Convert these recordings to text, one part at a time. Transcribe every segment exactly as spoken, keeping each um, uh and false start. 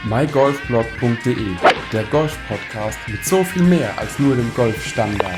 my golf blog punkt de, der Golf-Podcast mit so viel mehr als nur dem Golfstandard.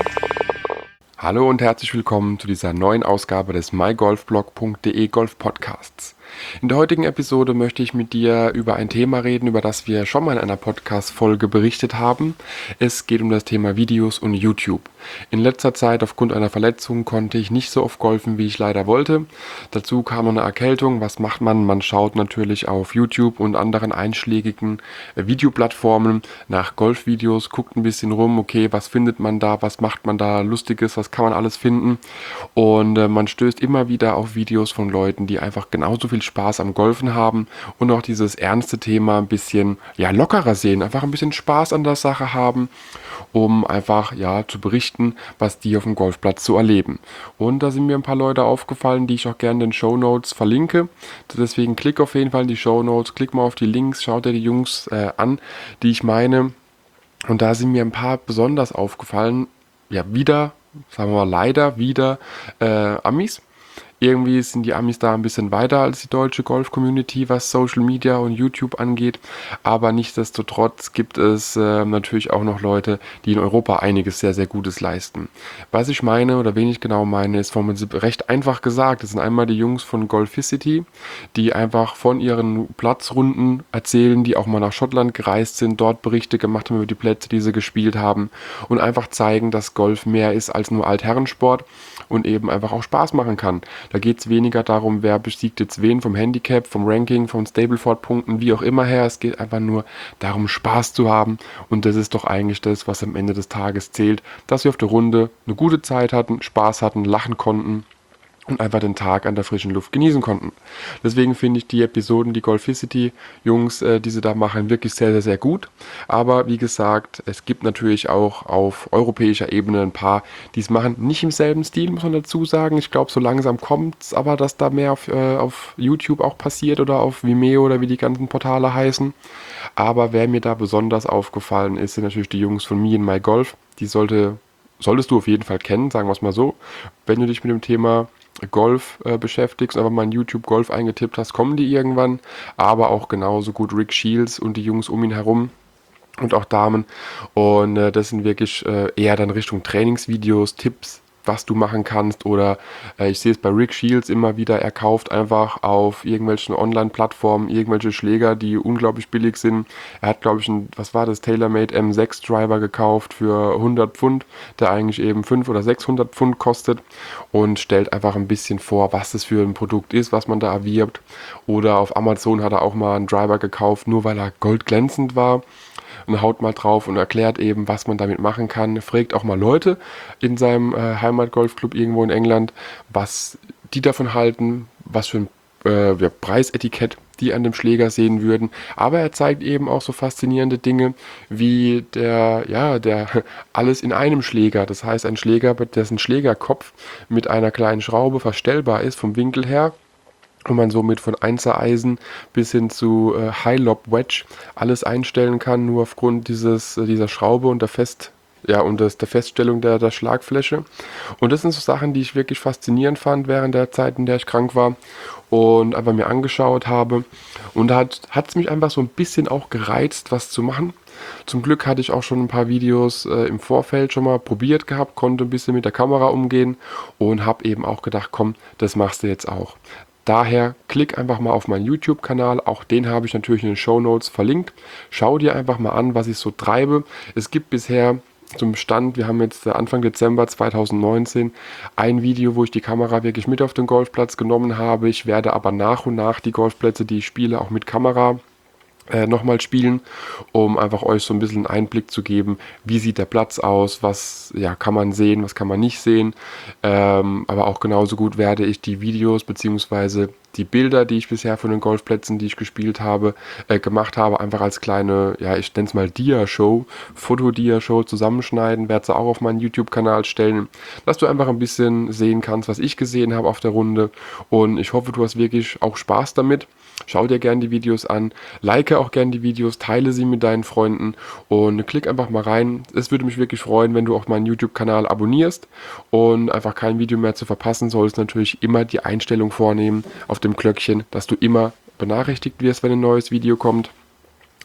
Hallo und herzlich willkommen zu dieser neuen Ausgabe des my golf blog punkt de Golf Podcasts. In der heutigen Episode möchte ich mit dir über ein Thema reden, über das wir schon mal in einer Podcast-Folge berichtet haben. Es geht um das Thema Videos und YouTube. In letzter Zeit aufgrund einer Verletzung konnte ich nicht so oft golfen, wie ich leider wollte. Dazu kam noch eine Erkältung. Was macht man? Man schaut natürlich auf YouTube und anderen einschlägigen Videoplattformen nach Golfvideos, guckt ein bisschen rum, okay, was findet man da, was macht man da Lustiges, was kann man alles finden. Und äh, man stößt immer wieder auf Videos von Leuten, die einfach genauso viel Spaß am Golfen haben und auch dieses ernste Thema ein bisschen ja, lockerer sehen, einfach ein bisschen Spaß an der Sache haben, um einfach ja zu berichten, was die auf dem Golfplatz so erleben. Und da sind mir ein paar Leute aufgefallen, die ich auch gerne in den Shownotes verlinke. Deswegen klick auf jeden Fall in die Shownotes, klick mal auf die Links, schau dir die Jungs äh, an, die ich meine. Und da sind mir ein paar besonders aufgefallen, ja wieder, sagen wir mal leider, wieder äh, Amis. Irgendwie sind die Amis da ein bisschen weiter als die deutsche Golf-Community, was Social Media und YouTube angeht. Aber nichtsdestotrotz gibt es äh, natürlich auch noch Leute, die in Europa einiges sehr, sehr Gutes leisten. Was ich meine oder wen ich genau meine, ist vom Prinzip recht einfach gesagt. Das sind einmal die Jungs von Golficity, die einfach von ihren Platzrunden erzählen, die auch mal nach Schottland gereist sind, dort Berichte gemacht haben über die Plätze, die sie gespielt haben und einfach zeigen, dass Golf mehr ist als nur Altherrensport und eben einfach auch Spaß machen kann. Da geht es weniger darum, wer besiegt jetzt wen vom Handicap, vom Ranking, von Stableford-Punkten, wie auch immer her. Es geht einfach nur darum, Spaß zu haben. Und das ist doch eigentlich das, was am Ende des Tages zählt, dass wir auf der Runde eine gute Zeit hatten, Spaß hatten, lachen konnten und einfach den Tag an der frischen Luft genießen konnten. Deswegen finde ich die Episoden, die Golficity-Jungs, äh, die sie da machen, wirklich sehr, sehr, sehr gut. Aber wie gesagt, es gibt natürlich auch auf europäischer Ebene ein paar, die es machen. Nicht im selben Stil, muss man dazu sagen. Ich glaube, so langsam kommt es aber, dass da mehr auf, äh, auf YouTube auch passiert oder auf Vimeo oder wie die ganzen Portale heißen. Aber wer mir da besonders aufgefallen ist, sind natürlich die Jungs von Me and My Golf. Die sollte, solltest du auf jeden Fall kennen, sagen wir es mal so. Wenn du dich mit dem Thema Golf äh, beschäftigst, aber mal in YouTube Golf eingetippt hast, kommen die irgendwann, aber auch genauso gut Rick Shields und die Jungs um ihn herum und auch Damen und äh, das sind wirklich äh, eher dann Richtung Trainingsvideos, Tipps, was du machen kannst oder äh, ich sehe es bei Rick Shields immer wieder, er kauft einfach auf irgendwelchen Online-Plattformen irgendwelche Schläger, die unglaublich billig sind. Er hat, glaube ich, ein, was war das, TaylorMade M sechs Driver gekauft für hundert Pfund, der eigentlich eben fünfhundert oder sechshundert Pfund kostet und stellt einfach ein bisschen vor, was das für ein Produkt ist, was man da erwirbt. Oder auf Amazon hat er auch mal einen Driver gekauft, nur weil er goldglänzend war. Und haut mal drauf und erklärt eben, was man damit machen kann. Fragt auch mal Leute in seinem äh, Heimatgolfclub irgendwo in England, was die davon halten, was für ein äh, ja, Preisetikett die an dem Schläger sehen würden. Aber er zeigt eben auch so faszinierende Dinge wie der, ja, der alles in einem Schläger. Das heißt, ein Schläger, dessen Schlägerkopf mit einer kleinen Schraube verstellbar ist vom Winkel her. Und man somit von Einser-Eisen bis hin zu äh, High-Lob-Wedge alles einstellen kann, nur aufgrund dieses, äh, dieser Schraube und der Fest, ja, und das, der Feststellung der, der Schlagfläche. Und das sind so Sachen, die ich wirklich faszinierend fand während der Zeit, in der ich krank war und einfach mir angeschaut habe. Und da hat es mich einfach so ein bisschen auch gereizt, was zu machen. Zum Glück hatte ich auch schon ein paar Videos äh, im Vorfeld schon mal probiert gehabt, konnte ein bisschen mit der Kamera umgehen und habe eben auch gedacht, komm, das machst du jetzt auch. Daher klick einfach mal auf meinen YouTube-Kanal, auch den habe ich natürlich in den Shownotes verlinkt. Schau dir einfach mal an, was ich so treibe. Es gibt bisher zum Stand, wir haben jetzt Anfang Dezember zweitausendneunzehn, ein Video, wo ich die Kamera wirklich mit auf den Golfplatz genommen habe. Ich werde aber nach und nach die Golfplätze, die ich spiele, auch mit Kamera Äh, nochmal spielen, um einfach euch so ein bisschen einen Einblick zu geben, wie sieht der Platz aus, was ja, kann man sehen, was kann man nicht sehen, ähm, aber auch genauso gut werde ich die Videos bzw. die Bilder, die ich bisher von den Golfplätzen, die ich gespielt habe, äh, gemacht habe, einfach als kleine, ja, ich nenne es mal Dia-Show, Foto-Dia-Show zusammenschneiden, werde sie auch auf meinen YouTube-Kanal stellen, dass du einfach ein bisschen sehen kannst, was ich gesehen habe auf der Runde und ich hoffe, du hast wirklich auch Spaß damit. Schau dir gerne die Videos an, like auch gerne die Videos, teile sie mit deinen Freunden und klick einfach mal rein. Es würde mich wirklich freuen, wenn du auch meinen YouTube-Kanal abonnierst und einfach kein Video mehr zu verpassen, solltest natürlich immer die Einstellung vornehmen auf dem Glöckchen, dass du immer benachrichtigt wirst, wenn ein neues Video kommt.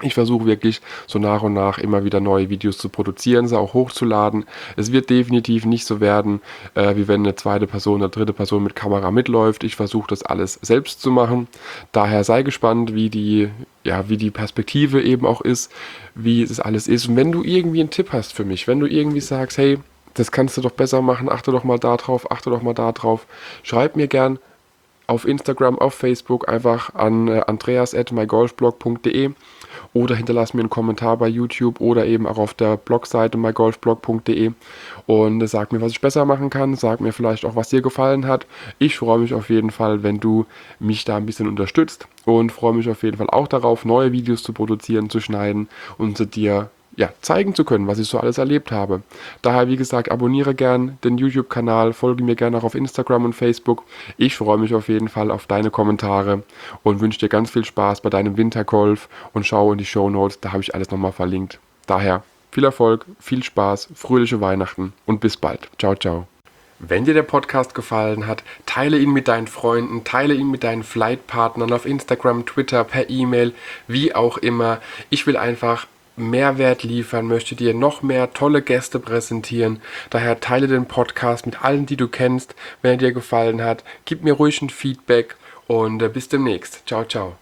Ich versuche wirklich so nach und nach immer wieder neue Videos zu produzieren, sie auch hochzuladen. Es wird definitiv nicht so werden, äh, wie wenn eine zweite Person oder dritte Person mit Kamera mitläuft. Ich versuche das alles selbst zu machen. Daher sei gespannt, wie die, ja, wie die Perspektive eben auch ist, wie es alles ist. Und wenn du irgendwie einen Tipp hast für mich, wenn du irgendwie sagst, hey, das kannst du doch besser machen, achte doch mal da drauf, achte doch mal da drauf, schreib mir gern auf Instagram, auf Facebook einfach an äh, andreas at mygolfblog punkt de oder hinterlass mir einen Kommentar bei YouTube oder eben auch auf der Blogseite mygolfblog punkt de und äh, sag mir, was ich besser machen kann, sag mir vielleicht auch, was dir gefallen hat. Ich freue mich auf jeden Fall, wenn du mich da ein bisschen unterstützt und freue mich auf jeden Fall auch darauf, neue Videos zu produzieren, zu schneiden und sie dir ja, zeigen zu können, was ich so alles erlebt habe. Daher, wie gesagt, abonniere gern den YouTube-Kanal, folge mir gerne auch auf Instagram und Facebook. Ich freue mich auf jeden Fall auf deine Kommentare und wünsche dir ganz viel Spaß bei deinem Wintergolf und schau in die Shownotes, da habe ich alles nochmal verlinkt. Daher viel Erfolg, viel Spaß, fröhliche Weihnachten und bis bald. Ciao, ciao. Wenn dir der Podcast gefallen hat, teile ihn mit deinen Freunden, teile ihn mit deinen Flightpartnern auf Instagram, Twitter, per E-Mail, wie auch immer. Ich will einfach Mehrwert liefern, möchte dir noch mehr tolle Gäste präsentieren. Daher teile den Podcast mit allen, die du kennst. Wenn er dir gefallen hat, gib mir ruhig ein Feedback und äh, bis demnächst. Ciao, ciao.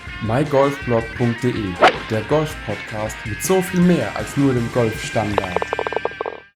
mygolfblog punkt de, der Golf-Podcast mit so viel mehr als nur dem Golfstandard.